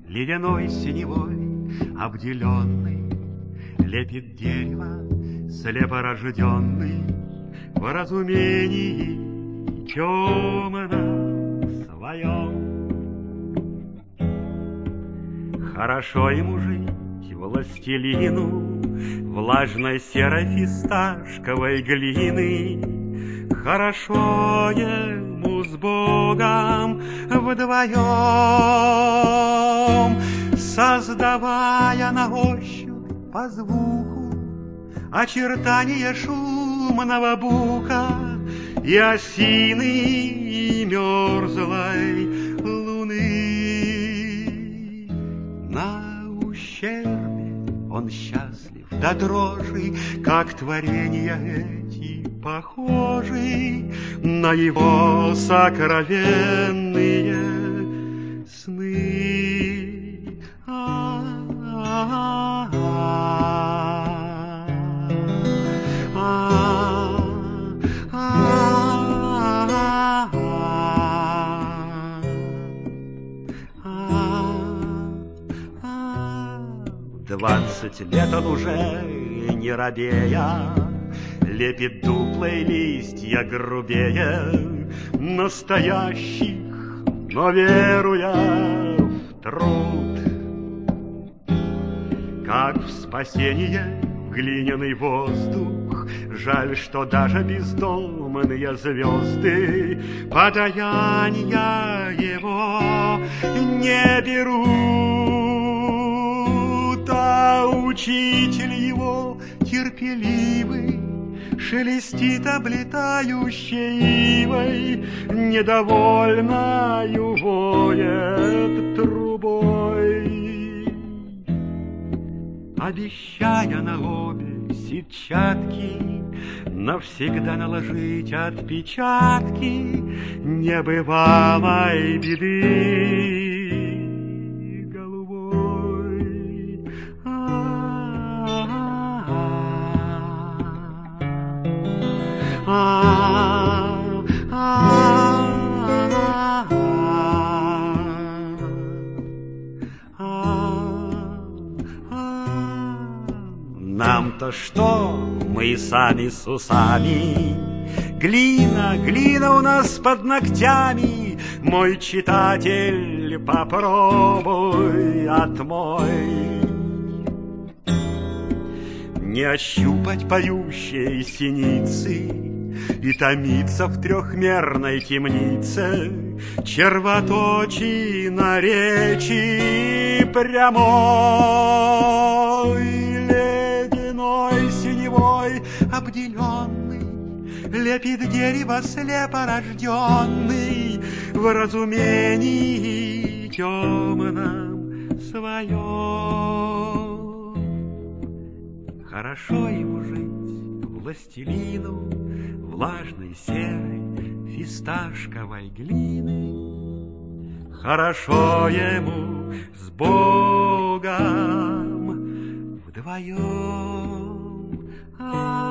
ледяной синевой обделенный, лепит дерево слепорожденный в разумении темном своем. Хорошо ему жить властелину влажной серой фисташковой глины, хорошо ему с Богом вдвоем, создавая на ощупь по звуку очертания шумного бука и осины, и мерзлой луны. На ущербе он счастлив до дрожи, как творения эти похожи на его сокровенные сны. Двадцать лет он уже, не робея, лепит дуплые листья грубее настоящих, но веруя в труд, как в спасение глиняный воздух. Жаль, что даже бездомные звезды подаяния его не берут, а учитель его терпеливый шелестит облетающей ивой, недовольною воет трубой, обещая на обе сетчатки навсегда наложить отпечатки небывалой беды голубой. Нам-то что, мы сами с усами, глина, глина у нас под ногтями. Мой читатель, попробуй отмой. Не ощупать поющие синицы и томиться в трехмерной темнице червоточи на речи прямой. Ледяной синевой обделенный лепит дерево слепорожденный в разумении темном своем. Хорошо ему жить властелину влажной серой фисташковой глины, хорошо ему с Богом вдвоем.